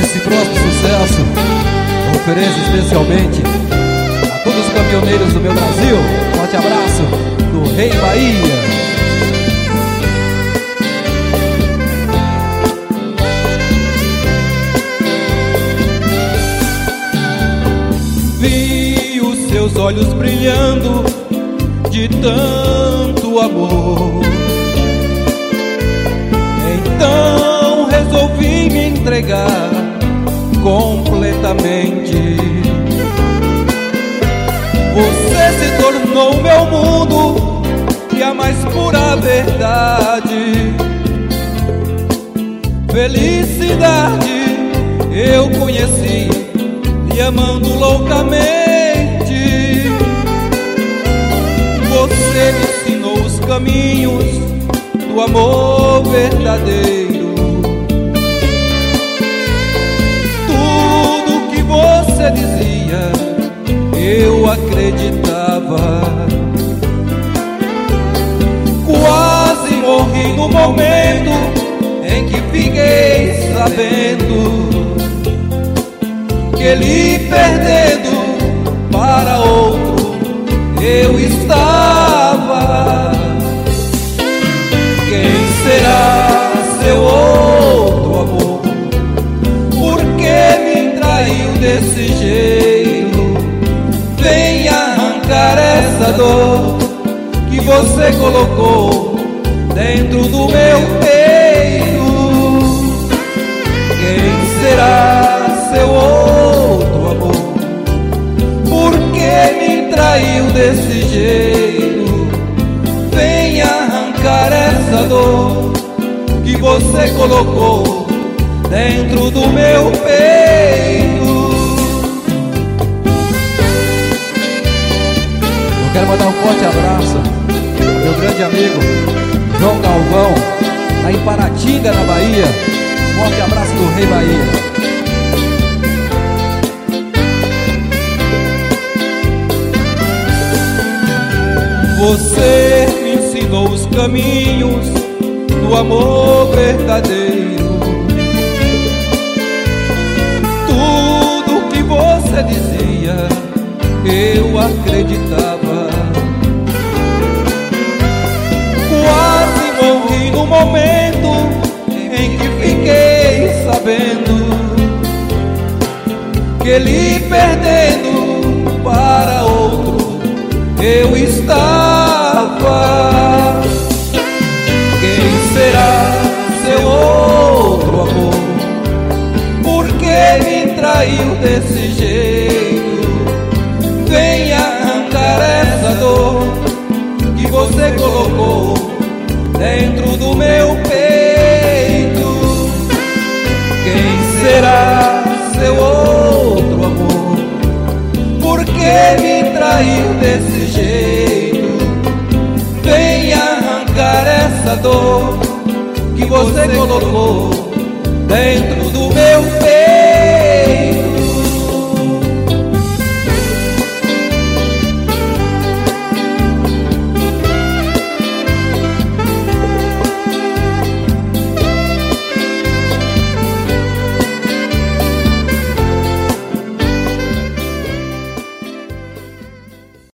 Esse próximo sucesso eu ofereço especialmente a todos os caminhoneiros do meu Brasil. Forte abraço do Rei Bahia. Vi os seus olhos brilhando de tanto amor, então resolvi me entregar completamente. Você se tornou meu mundo e a mais pura verdade. Felicidade eu conheci e amando loucamente. Você me ensinou os caminhos do amor verdadeiro. Tudo que você dizia eu acreditava. Quase morri no momento em que fiquei sabendo que lhe perdendo para outro eu estava. Quem será seu outro amor? Por que me traiu desse jeito? Vem arrancar essa dor que você colocou dentro do meu peito. Quem será seu outro amor? Por que me traiu desse jeito? Vem arrancar essa dor que você colocou dentro do meu peito. Eu quero mandar um forte abraço ao meu grande amigo João Galvão, lá em Paratinga, na Bahia. Forte abraço do Rei Bahia. Você me ensinou os caminhos do amor verdadeiro. Tudo que você dizia eu acreditava. Quase morri no momento em que fiquei sabendo que lhe perdendo para outro eu estava. Quem será seu outro amor? Por que me traiu desse jeito? Vem arrancar essa dor que você colocou dentro do meu peito. Quem será seu outro amor? Por que me traiu desse jeito? Vem arrancar essa dor que você colocou dentro do meu peito.